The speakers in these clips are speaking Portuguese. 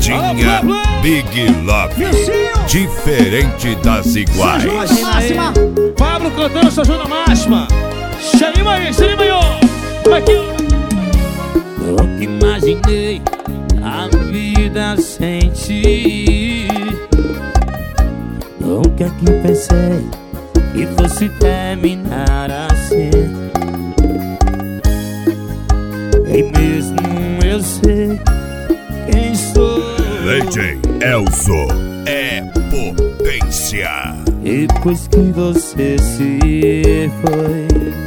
Paredinha Big Love, diferente das iguais. Máxima. Pablo cantando sua ajuda máxima. Xerima aí, ó. Nunca imaginei a vida sem ti. Nunca que pensei que fosse terminar assim. E mesmo eu sei quem sou. DJ Elzo é potência. Depois que você se foi,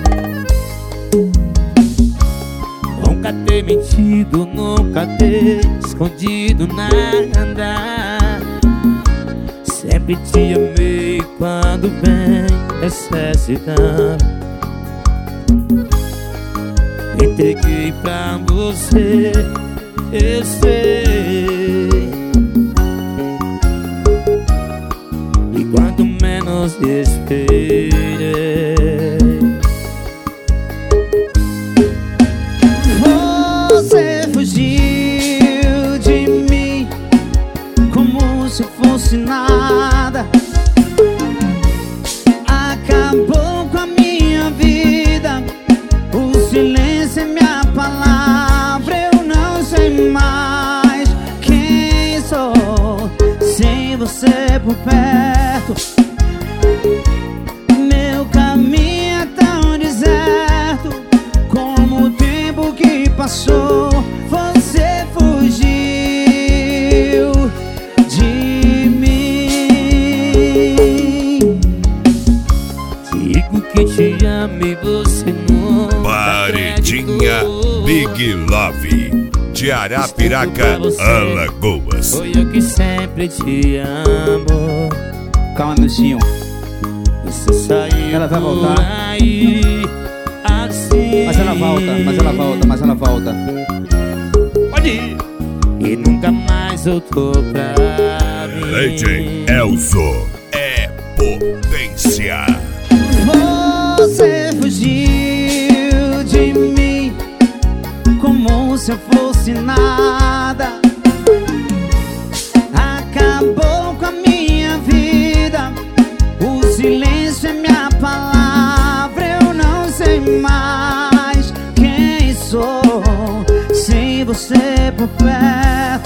nunca ter mentido, nunca ter escondido nada. Sempre te amei quando bem necessitava. Entreguei pra você, eu sei. E quando menos esperei, você fugiu de mim como se fosse nada. Acabou com a minha vida. O silêncio é minha palavra. Eu não sei mais quem sou sem você por perto. Meu caminho é tão deserto como o tempo que passou. Você fugiu de mim. digo que te amo e você nunca Paredinha acreditou. Big Love, de Arapiraca, Alagoas. Foi eu que sempre te amo. Calma, meu senhor. Você saiu Ela vai voltar. por aí assim. Mas ela volta. Pode ir. E nunca mais voltou pra mim. DJ Elzo é potência. Você fugiu de mim como se eu fosse nada. Acabou com a minha vida. O silêncio é minha palavra. Eu não sei mais quem sou sem você por perto.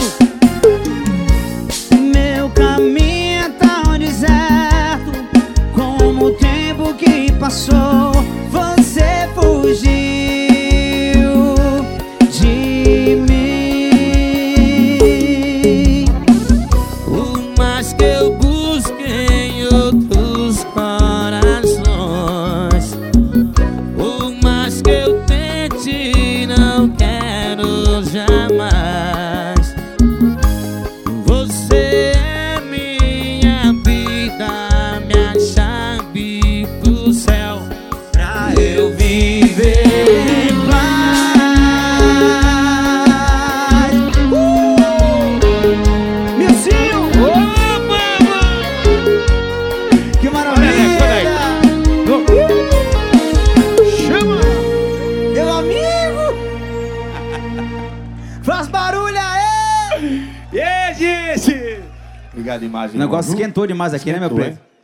Meu caminho é tão deserto como o tempo que passou. Você fugiu de mim. Por mais que eu busque em outros corações, por mais que eu tente, não quero jamais. Você é minha vida, minha chave pro céu, pra eu viver em paz. Milcinho! Que maravilha! Chama. Meu amigo! Faz barulho aí! E aí, gente? Obrigado, imagem. O negócio esquentou demais aqui, né, meu preto?